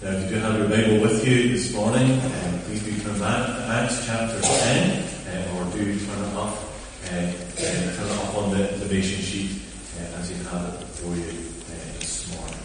Now, if you do have your Bible with you this morning, please do turn back to Acts chapter 10, or do turn it up on the information sheet as you have it before you this morning.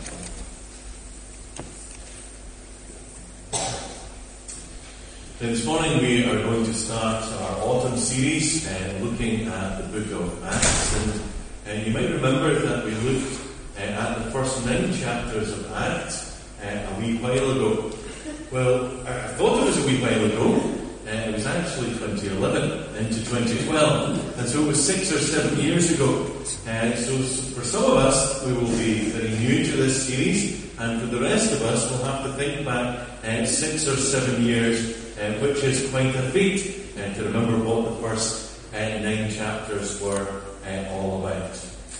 Now, this morning we are going to start our autumn series looking at the book of Acts, and you might remember that we looked at the first 9 chapters of Acts a wee while ago. Well, I thought it was a wee while ago. It was actually 2011 into 2012, and so it was 6 or 7 years ago. So for some of us, we will be very new to this series, and for the rest of us, we'll have to think back 6 or 7 years, which is quite a feat to remember what the first 9 chapters were all about.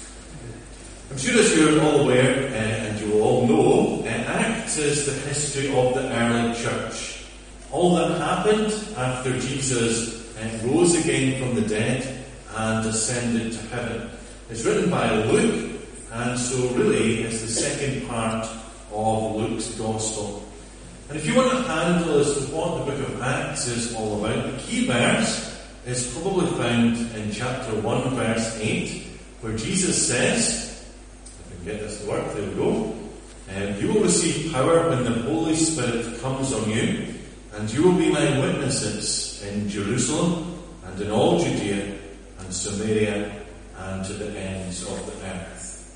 I'm sure as you're all aware, and you will all know, Acts is the history of the early church. All that happened after Jesus rose again from the dead and ascended to heaven. It's written by Luke, and so really it's the second part of Luke's Gospel. And if you want a handle as to what the book of Acts is all about, the key verse is probably found in chapter 1, verse 8, where Jesus says, get this to work, there we go. You will receive power when the Holy Spirit comes on you, and you will be my witnesses in Jerusalem and in all Judea and Samaria and to the ends of the earth.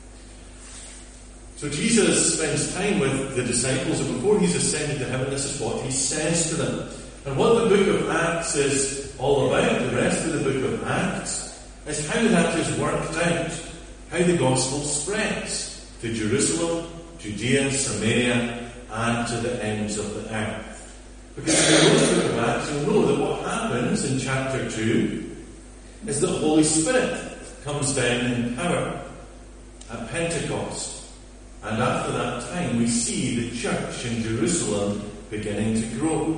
So Jesus spends time with the disciples, and before he's ascended to heaven, this is what he says to them. And what the book of Acts is all about, the rest of the book of Acts, is how that is worked out. How the gospel spreads to Jerusalem, Judea, Samaria, and to the ends of the earth. Because if you know the book of Acts, you'll know that what happens in chapter 2 is that the Holy Spirit comes down in power at Pentecost. And after that time, we see the church in Jerusalem beginning to grow.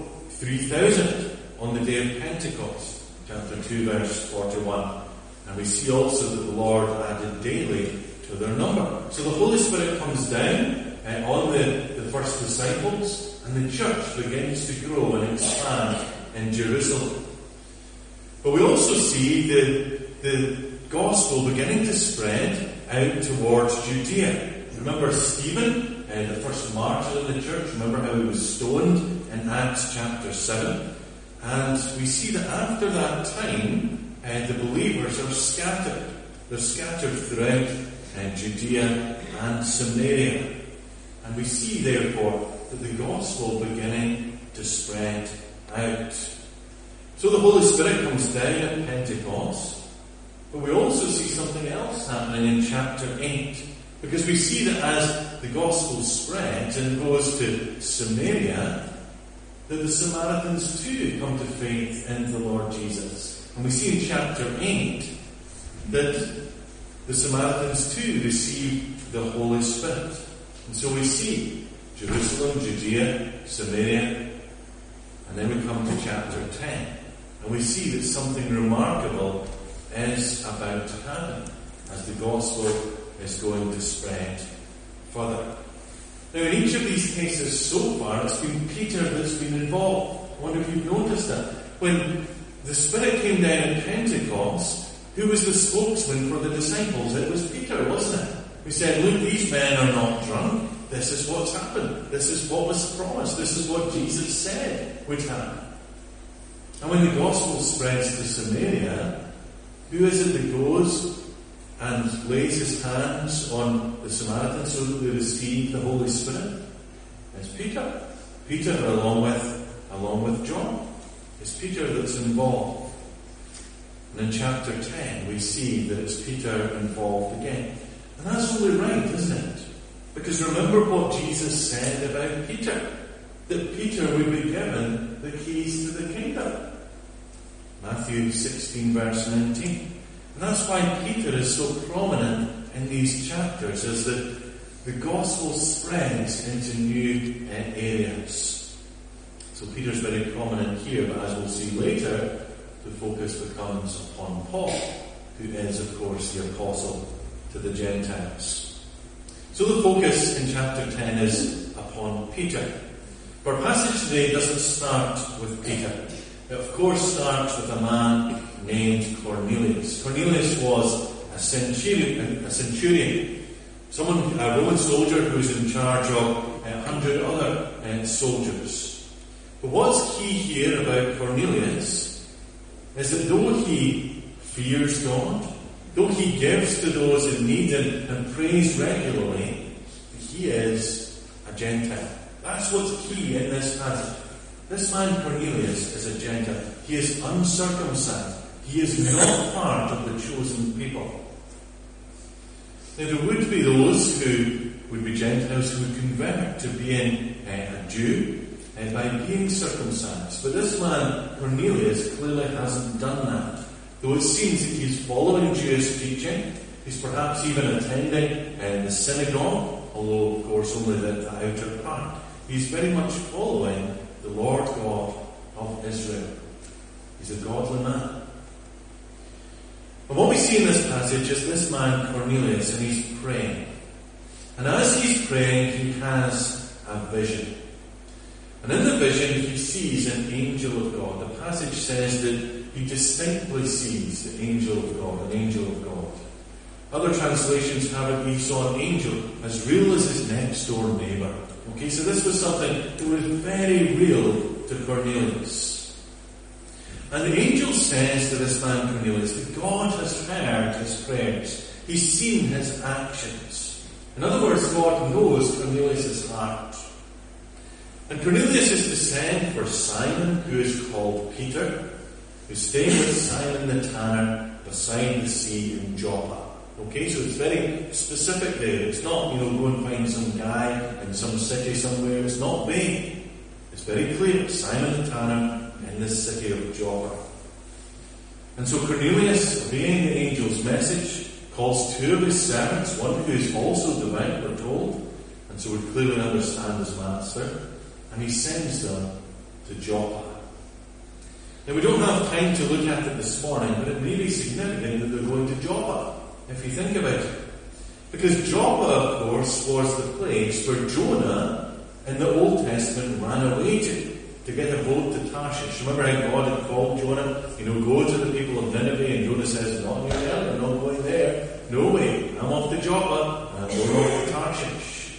3,000 on the day of Pentecost, chapter 2, verse 41. And we see also that the Lord added daily to their number. So the Holy Spirit comes down on the first disciples, and the church begins to grow and expand in Jerusalem. But we also see the gospel beginning to spread out towards Judea. Remember Stephen, the first martyr in the church? Remember how he was stoned in Acts chapter 7? And we see that after that time, the believers are scattered. They're scattered throughout Judea and Samaria. And we see, therefore, that the gospel beginning to spread out. So the Holy Spirit comes down at Pentecost, but we also see something else happening in chapter 8. Because we see that as the gospel spreads and goes to Samaria, that the Samaritans too come to faith in the Lord Jesus. And we see in chapter 8 that the Samaritans too receive the Holy Spirit. And so we see Jerusalem, Judea, Samaria, and then we come to chapter 10. And we see that something remarkable is about to happen as the gospel is going to spread further. Now in each of these cases so far, it's been Peter that's been involved. I wonder if you've noticed that. When the Spirit came down at Pentecost, who was the spokesman for the disciples? It was Peter, wasn't it? Who said, look, these men are not drunk. This is what's happened. This is what was promised. This is what Jesus said would happen. And when the gospel spreads to Samaria, who is it that goes and lays his hands on the Samaritans so that they receive the Holy Spirit? It's Peter. Peter along with John. It's Peter that's involved. And in chapter 10 we see that it's Peter involved again. And that's only right, isn't it? Because remember what Jesus said about Peter. That Peter would be given the keys to the kingdom. Matthew 16 verse 19. And that's why Peter is so prominent in these chapters, is that the gospel spreads into new areas. So Peter's very prominent here, but as we'll see later, the focus becomes upon Paul, who is, of course, the apostle to the Gentiles. So the focus in chapter 10 is upon Peter. Our passage today doesn't start with Peter. It of course starts with a man named Cornelius. Cornelius was a centurion, a Roman soldier who was in charge of 100 other soldiers. But what's key here about Cornelius is that though he fears God, though he gives to those in need and prays regularly, he is a Gentile. That's what's key in this passage. This man Cornelius is a Gentile. He is uncircumcised. He is not part of the chosen people. Now there would be those who would be Gentiles who would convert to being a Jew by being circumcised. But this man Cornelius clearly hasn't done that. Though it seems that he's following Jewish teaching, he's perhaps even attending the synagogue, although of course only the outer part. He's very much following the Lord God of Israel. He's a godly man. And what we see in this passage is this man Cornelius, and he's praying. And as he's praying, he has a vision. And in the vision, he sees an angel of God. The passage says that he distinctly sees the angel of God, an angel of God. Other translations have it, he saw an angel as real as his next door neighbour. Okay, so this was something that was very real to Cornelius. And the angel says to this man Cornelius that God has heard his prayers. He's seen his actions. In other words, God knows Cornelius' heart. And Cornelius is to send for Simon, who is called Peter, who's staying with Simon the tanner beside the sea in Joppa. Okay, so it's very specific there. It's not, go and find some guy in some city somewhere. It's not vague. It's very clear. Simon the tanner in the city of Joppa. And so Cornelius, obeying the angel's message, calls two of his servants, one who is also devout, we're told, and so would clearly understand his master, and he sends them to Joppa. Now we don't have time to look at it this morning, but it may be significant that they're going to Joppa, if you think about it. Because Joppa, of course, was the place where Jonah in the Old Testament ran away to get a boat to Tarshish. Remember how God had called Jonah, go to the people of Nineveh, and Jonah says, not near there, I'm not going there. No way, I'm off to Joppa, and I'm going off to Tarshish.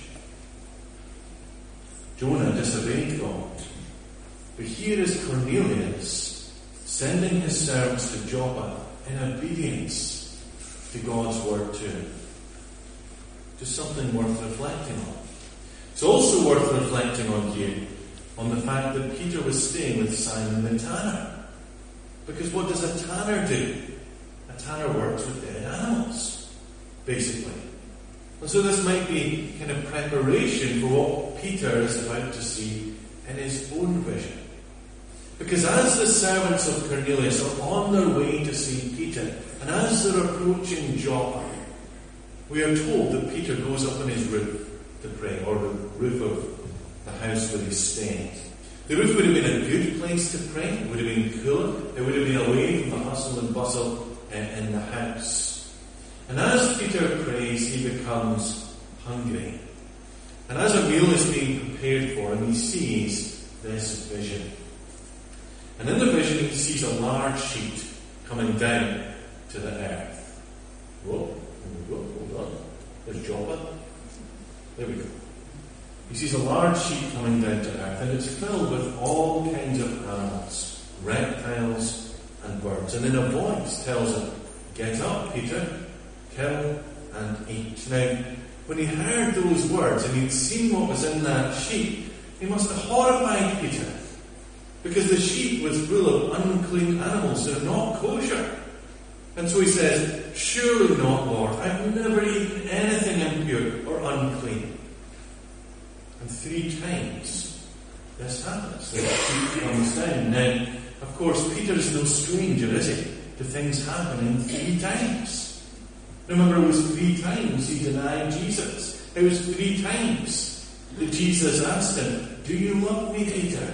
Jonah disobeyed God. But here is Cornelius sending his servants to Joppa in obedience to God's word to him. Just something worth reflecting on. It's also worth reflecting on here, on the fact that Peter was staying with Simon the tanner. Because what does a tanner do? A tanner works with dead animals, basically. And so this might be kind of preparation for what Peter is about to see in his own vision. Because as the servants of Cornelius are on their way to see Peter, and as they're approaching Joppa, we are told that Peter goes up on his roof to pray, or the roof of the house where he's staying. The roof would have been a good place to pray. It would have been cooler. It would have been away from the hustle and bustle in the house. And as Peter prays, he becomes hungry. And as a meal is being prepared for him, he sees this vision. And in the vision, he sees a large sheet coming down to the earth. Whoa, there we go, hold on. There's Joppa. There we go. He sees a large sheet coming down to earth, and it's filled with all kinds of animals, reptiles and birds. And then a voice tells him, "Get up, Peter, kill and eat." Now, when he heard those words and he'd seen what was in that sheet, he must have horrified Peter. Because the sheet was full of unclean animals. They're not kosher. And so he says, "Surely not, Lord. I've never eaten anything impure or unclean." And 3 times this happens. The sheet comes down. Now, of course, Peter's no stranger, is he, to things happening 3 times. Remember, it was 3 times he denied Jesus. It was 3 times that Jesus asked him, "Do you love me, Peter?"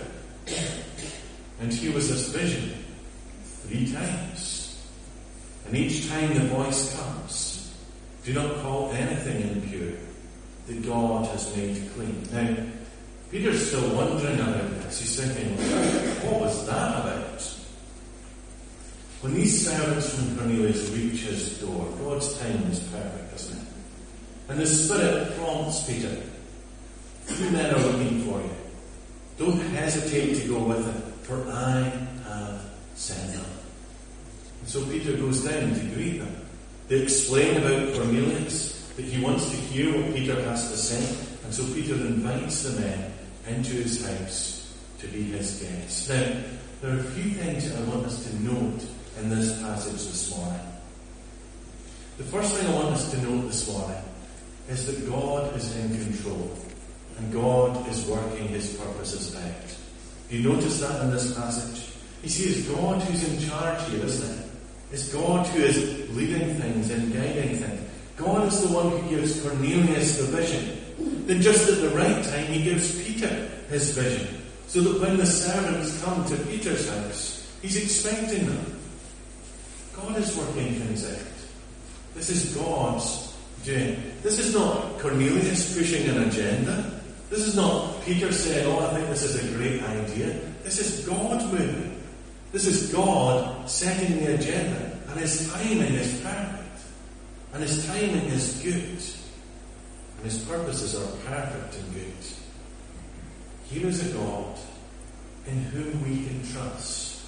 And here was this vision 3 times. And each time the voice comes, "Do not call anything impure that God has made clean." Now, Peter's still wondering about this. He's thinking, what was that about? When these servants from Cornelius reach his door, God's timing is perfect, isn't it? And the Spirit prompts Peter, 2 men are looking for you. Don't hesitate to go with them, for I have sent them. And so Peter goes down to greet them. They explain about Cornelius, that he wants to hear what Peter has to say, and so Peter invites the men into his house to be his guests. Now, there are a few things that I want us to note in this passage this morning. The first thing I want us to note this morning is that God is in control, and God is working his purposes out. Do you notice that in this passage? You see, it's God who's in charge here, isn't it? It's God who is leading things and guiding things. God is the one who gives Cornelius the vision. Then just at the right time, he gives Peter his vision, so that when the servants come to Peter's house, he's expecting them. God is working things out. This is God's doing. This is not Cornelius pushing an agenda. This is not Peter saying, oh, I think this is a great idea. This is God moving. This is God setting the agenda. And his timing is perfect. And his timing is good. And his purposes are perfect and good. Here is a God in whom we can trust.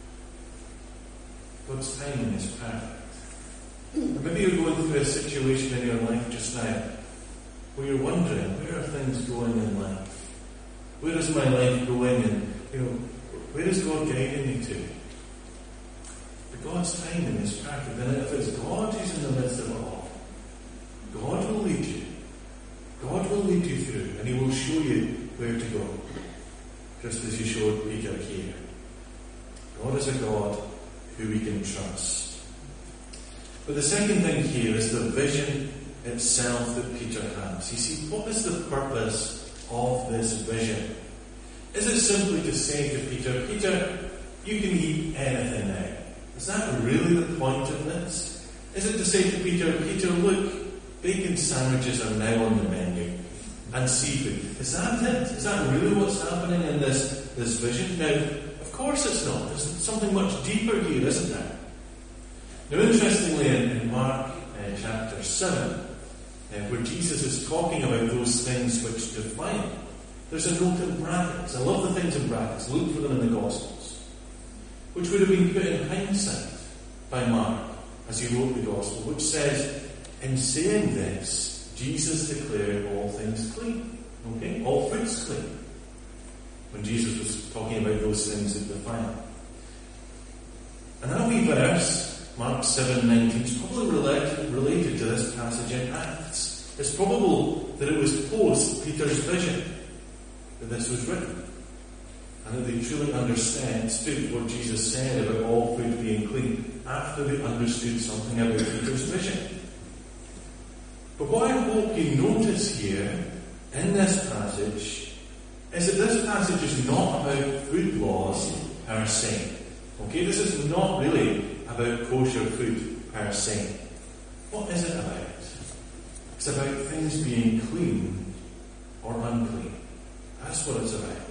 God's timing is perfect. And maybe you're going through a situation in your life just now where you're wondering, where are things going in life? Where is my life going? And, where is God guiding me to? But God's timing is perfect. And if it's God who's in the midst of it all, God will lead you. God will lead you through, and he will show you where to go. Just as he showed Peter here. God is a God who we can trust. But the second thing here is the vision itself that Peter has. You see, what is the purpose of this vision? Is it simply to say to Peter, Peter, you can eat anything now? Is that really the point of this? Is it to say to Peter, Peter, look, bacon sandwiches are now on the menu, and seafood? Is that it? Is that really what's happening in this vision? Now, of course it's not. There's something much deeper here, isn't there? Now, interestingly, in Mark chapter 7, where Jesus is talking about those things which define, there's a note in brackets. I love the things in brackets. Look for them in the Gospels, which would have been put in hindsight by Mark as he wrote the Gospel, which says, in saying this, Jesus declared all things clean. Okay? All foods clean. When Jesus was talking about those things that define. And that wee verse, Mark 7:19, is probably related to this passage in Acts. It's probable that it was post Peter's vision that this was written. And that they truly understood what Jesus said about all food being clean after they understood something about Peter's vision. But what I hope you notice here in this passage is that this passage is not about food laws per se. Okay, this is not really about kosher food per se. What is it about? It's about things being clean or unclean. That's what it's about.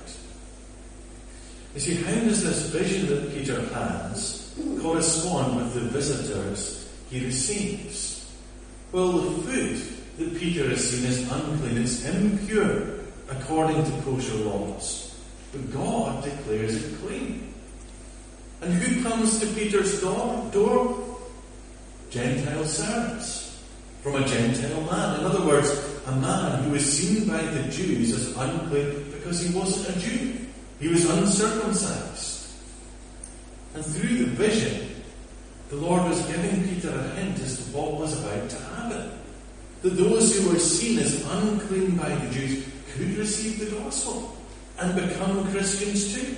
You see, how does this vision that Peter has correspond with the visitors he receives? Well, the food that Peter has seen is unclean. It's impure according to kosher laws. But God declares it clean. And who comes to Peter's door? Gentile servants. From a Gentile man. In other words, a man who was seen by the Jews as unclean because he wasn't a Jew. He was uncircumcised. And through the vision, the Lord was giving Peter a hint as to what was about to happen. That those who were seen as unclean by the Jews could receive the gospel and become Christians too.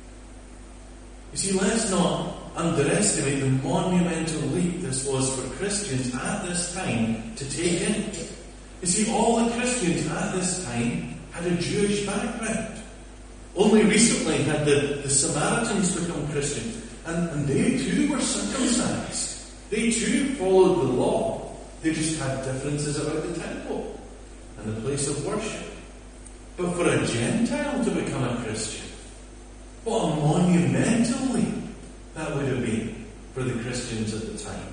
You see, let's not underestimate the monumental leap this was for Christians at this time to take in. You see, all the Christians at this time had a Jewish background. Only recently had the Samaritans become Christians, and they too were circumcised. They too followed the law. They just had differences about the temple and the place of worship. But for a Gentile to become a Christian, what a monumental leap that would have been for the Christians at the time.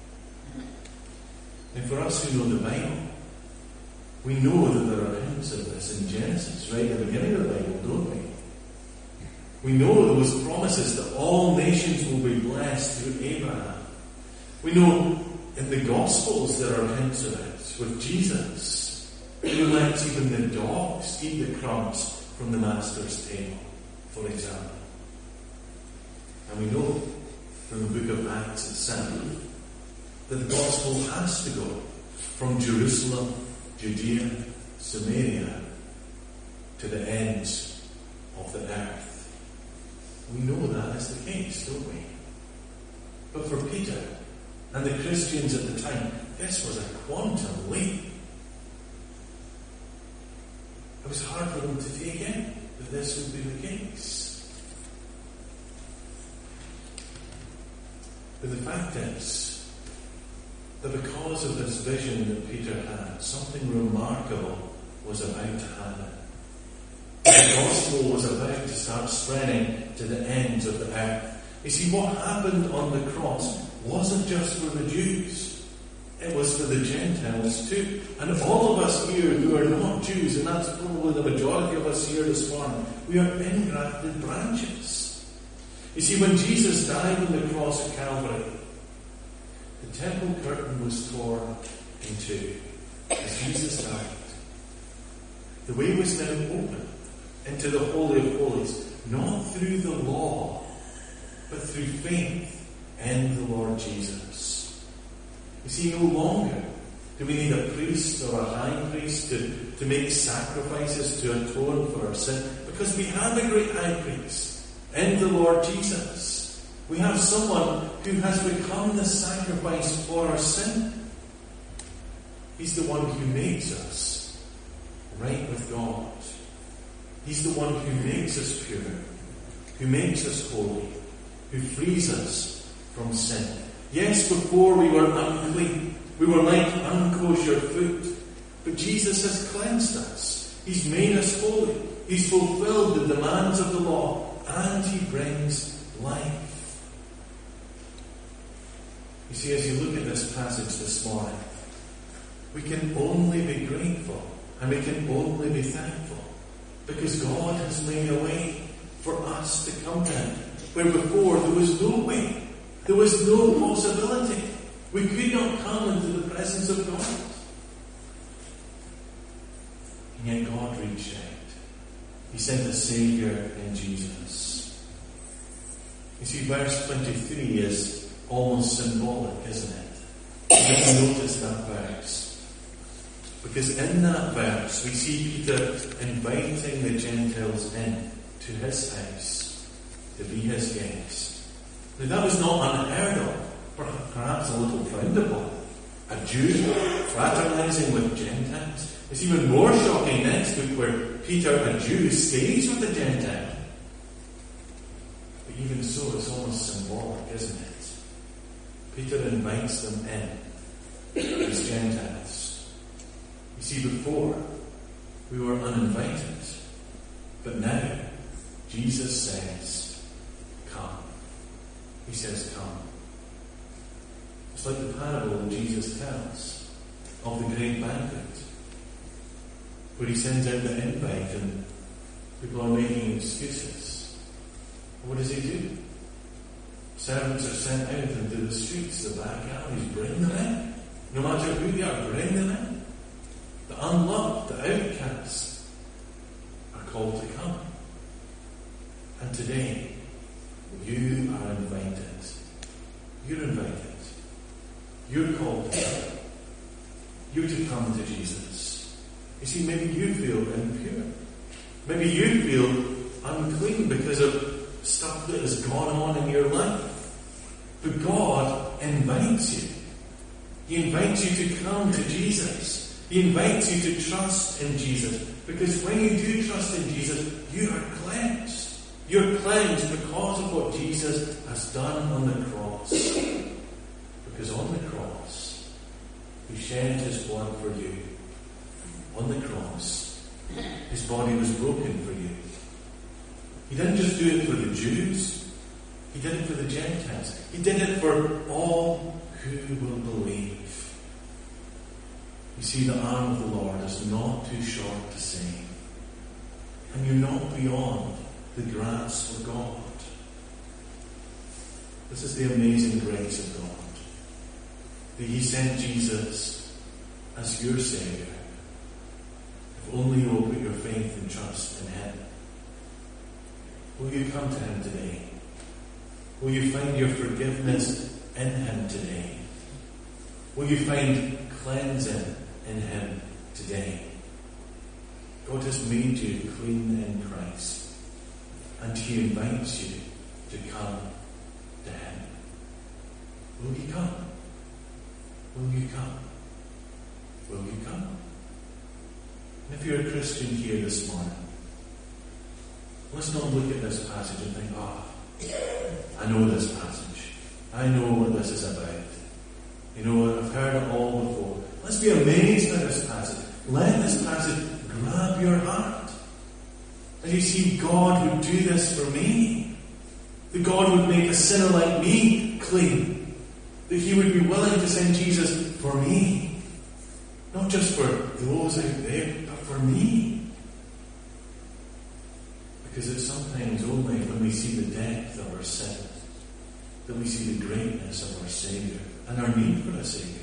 And for us who know the Bible, we know that there are hints of this in Genesis, right at the beginning of the Bible, don't we? We know those promises that all nations will be blessed through Abraham. We know in the Gospels there are hints of it with Jesus, who lets even the dogs eat the crumbs from the Master's table, for example. And we know from the book of Acts itself that the Gospel has to go from Jerusalem, Judea, Samaria, to the ends of the earth. We know that is the case, don't we? But for Peter and the Christians at the time, this was a quantum leap. It was hard for them to take in that this would be the case. But the fact is that because of this vision that Peter had, something remarkable was about to happen. The gospel was about to start spreading to the ends of the earth. You see, what happened on the cross wasn't just for the Jews. It was for the Gentiles too. And all of us here who are not Jews, and that's probably the majority of us here this morning, we are engrafted branches. You see, when Jesus died on the cross at Calvary, the temple curtain was torn in two as Jesus died. The way was now open into the Holy of Holies, not through the law, but through faith in the Lord Jesus. You see, no longer do we need a priest or a high priest to make sacrifices to atone for our sin, because we have a great high priest in the Lord Jesus. We have someone who has become the sacrifice for our sin. He's the one who makes us right with God. He's the one who makes us pure, who makes us holy, who frees us from sin. Yes, before we were unclean, we were like unkosher food, but Jesus has cleansed us. He's made us holy. He's fulfilled the demands of the law, and He brings life. You see, as you look at this passage this morning, we can only be grateful and we can only be thankful, because God has made a way for us to come to Him, where before there was no way, there was no possibility. We could not come into the presence of God. And yet God reached out. He sent a Saviour in Jesus. You see, verse 23 is almost symbolic, isn't it? If you notice that verse. Because in that verse we see Peter inviting the Gentiles in to his house to be his guest. Now that was not unheard of, perhaps a little frowned upon. A Jew fraternizing with Gentiles. It's even more shocking next week where Peter, a Jew, stays with a Gentile. But even so, it's almost symbolic, isn't it? Peter invites them in as Gentiles. You see, before, we were uninvited. But now, Jesus says, come. He says, come. It's like the parable that Jesus tells of the great banquet, where He sends out the invite and people are making excuses. What does He do? Servants are sent out into the streets, the back alleys, bring them in. No matter who they are, bring them in. The unloved, the outcasts are called to come. And today, you are invited. You're invited. You're called to come. You're to come to Jesus. You see, maybe you feel impure. Maybe you feel unclean because of stuff that has gone on in your life. But God invites you. He invites you to come to Jesus. He invites you to trust in Jesus. Because when you do trust in Jesus, you are cleansed. You're cleansed because of what Jesus has done on the cross. Because on the cross, He shed His blood for you. On the cross, his body was broken for you. He didn't just do it for the Jews. He did it for the Gentiles. He did it for all who will believe. You see, the arm of the Lord is not too short to save. And you're not beyond the grasp of God. This is the amazing grace of God. That he sent Jesus as your Saviour. If only you will put your faith and trust in him. Will you come to him today? Will you find your forgiveness in him today? Will you find cleansing in him today? God has made you clean in Christ, and he invites you to come to him. Will you come? Will you come? Will you come? And if you're a Christian here this morning, let's not look at this passage and think, I know this passage. I know what this is about. You know, I've heard it all before. Let's be amazed by this passage. Let this passage grab your heart. And you see, God would do this for me. That God would make a sinner like me clean. That he would be willing to send Jesus for me. Not just for those out there, but for me. Because it's sometimes only when we see the depth of our sin that we see the greatness of our Saviour and our need for a Saviour.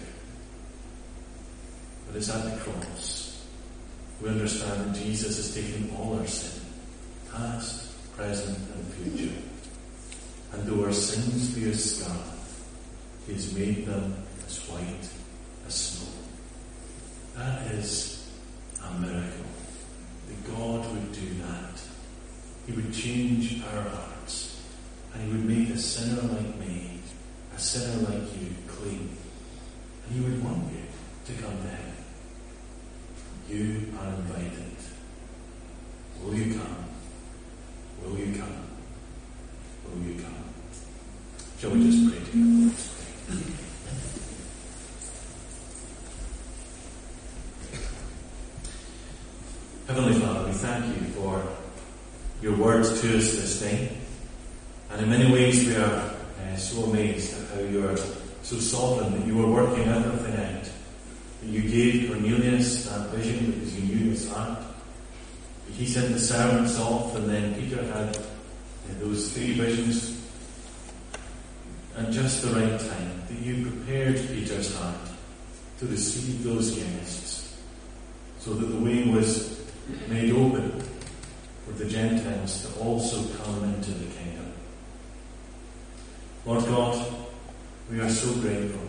But it's at the cross we understand that Jesus has taken all our sin, past, present and future. And though our sins be as scarlet, he has made them as white as snow. That is a miracle. That God would do that. He would change our hearts. And he would make a sinner like me, a sinner like you, clean. And he would want you to come to him. You are invited. Will you come? Will you come? Will you come? Shall we just pray together? Let's pray. Heavenly Father, we thank you for your words to us this day. And in many ways we are so amazed at how you are so sovereign, that you are working everything out. That you gave Cornelius that vision because you knew his heart. That he sent the servants off, and then Peter had those 3 visions at just the right time. That you prepared Peter's heart to receive those guests, so that the way was made open for the Gentiles to also come into the kingdom. Lord God, we are so grateful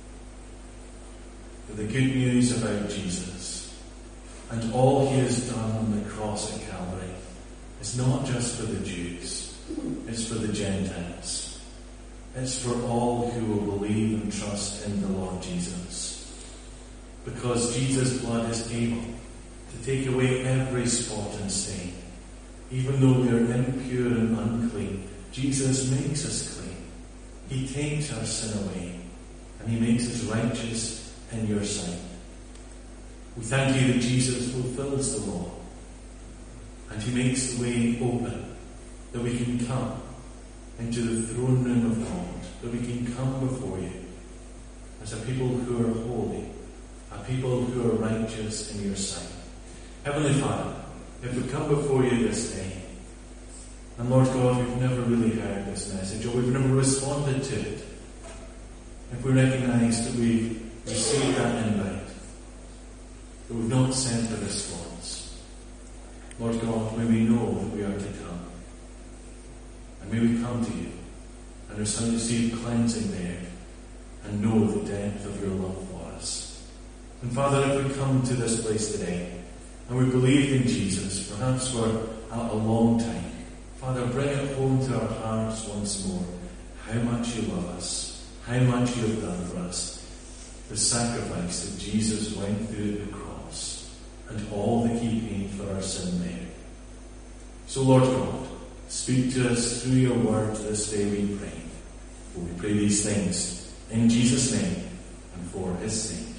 for the good news about Jesus and all he has done on the cross at Calvary. It's not just for the Jews, it's for the Gentiles. It's for all who will believe and trust in the Lord Jesus. Because Jesus' blood is able to take away every spot and stain. Even though we are impure and unclean, Jesus makes us clean. He takes our sin away, and he makes us righteous in your sight. We thank you that Jesus fulfills the law, and he makes the way open, that we can come into the throne room of God, that we can come before you as a people who are holy, a people who are righteous in your sight. Heavenly Father, if we come before you this day, and Lord God, we've never really heard this message, or we've never responded to it, if we recognise that we've received that invite, but we've not sent a response, Lord God, may we know that we are to come. And may we come to you and receive cleansing there and know the depth of your love for us. And Father, if we come to this place today and we believed in Jesus, perhaps for a long time, Father, bring it home to our hearts once more how much you love us, how much you have done for us, the sacrifice that Jesus went through at the cross, and all that he paid for our sin there. So Lord God, speak to us through your word this day, we pray. For we pray these things in Jesus' name and for his sake.